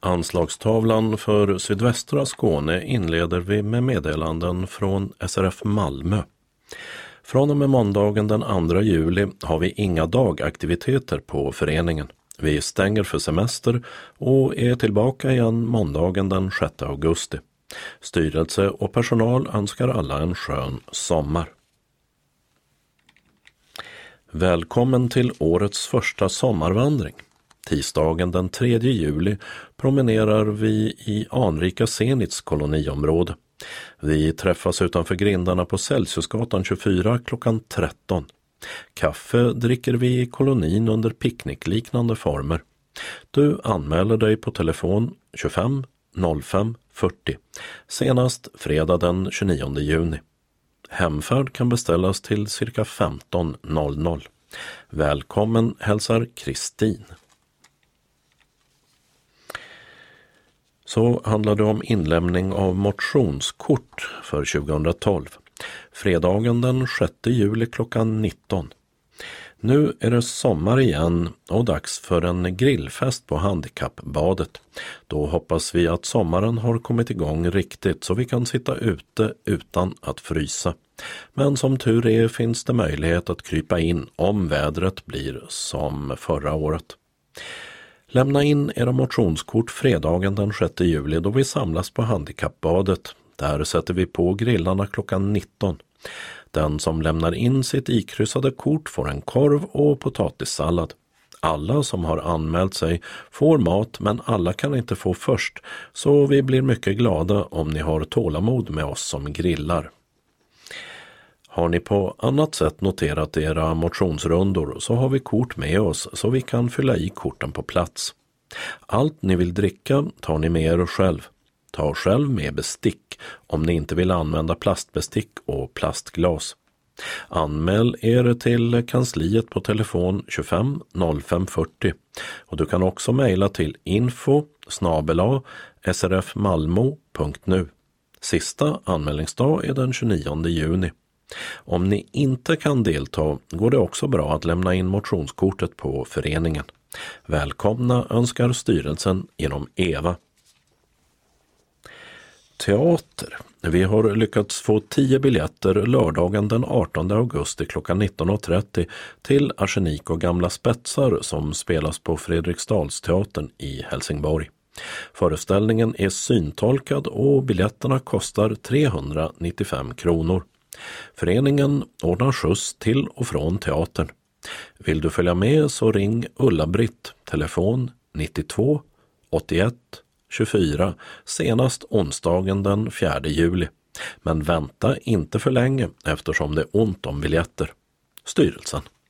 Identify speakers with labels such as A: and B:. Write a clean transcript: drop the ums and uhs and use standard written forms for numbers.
A: Anslagstavlan för sydvästra Skåne inleder vi med meddelanden från SRF Malmö. Från och med måndagen den 2 juli har vi inga dagaktiviteter på föreningen. Vi stänger för semester och är tillbaka igen måndagen den 6 augusti. Styrelse och personal önskar alla en skön sommar. Välkommen till årets första sommarvandring. Tisdagen den 3 juli promenerar vi i anrika Senits koloniområde. Vi träffas utanför grindarna på Celsiusgatan 24 klockan 13. Kaffe dricker vi i kolonin under picknickliknande former. Du anmäler dig på telefon 25 05 40, senast fredag den 29 juni. Hemfärd kan beställas till cirka 15:00. Välkommen hälsar Kristin. Så handlar det om inlämning av motionskort för 2012. Fredagen den 6 juli klockan 19. Nu är det sommar igen och dags för en grillfest på handikappbadet. Då hoppas vi att sommaren har kommit igång riktigt så vi kan sitta ute utan att frysa. Men som tur är finns det möjlighet att krypa in om vädret blir som förra året. Lämna in era motionskort fredagen den 6 juli då vi samlas på handikappbadet. Där sätter vi på grillarna klockan 19. Den som lämnar in sitt ikryssade kort får en korv och potatissallad. Alla som har anmält sig får mat men alla kan inte få först, så vi blir mycket glada om ni har tålamod med oss som grillar. Har ni på annat sätt noterat era motionsrundor så har vi kort med oss så vi kan fylla i korten på plats. Allt ni vill dricka tar ni med er själv. Ta själv med bestick om ni inte vill använda plastbestick och plastglas. Anmäl er till kansliet på telefon 25 05 40 och du kan också mejla till info@srfmalmo.nu. Sista anmälningsdag är den 29 juni. Om ni inte kan delta går det också bra att lämna in motionskortet på föreningen. Välkomna önskar styrelsen genom Eva. Teater. Vi har lyckats få 10 biljetter lördagen den 18 augusti klockan 19.30 till Arsenik och gamla spetsar som spelas på Fredriksdalsteatern i Helsingborg. Föreställningen är syntolkad och biljetterna kostar 395 kronor. Föreningen ordnar skjuts till och från teatern. Vill du följa med så ring Ulla-Britt, telefon 92 81 24, senast onsdagen den 4 juli. Men vänta inte för länge eftersom det är ont om biljetter. Styrelsen.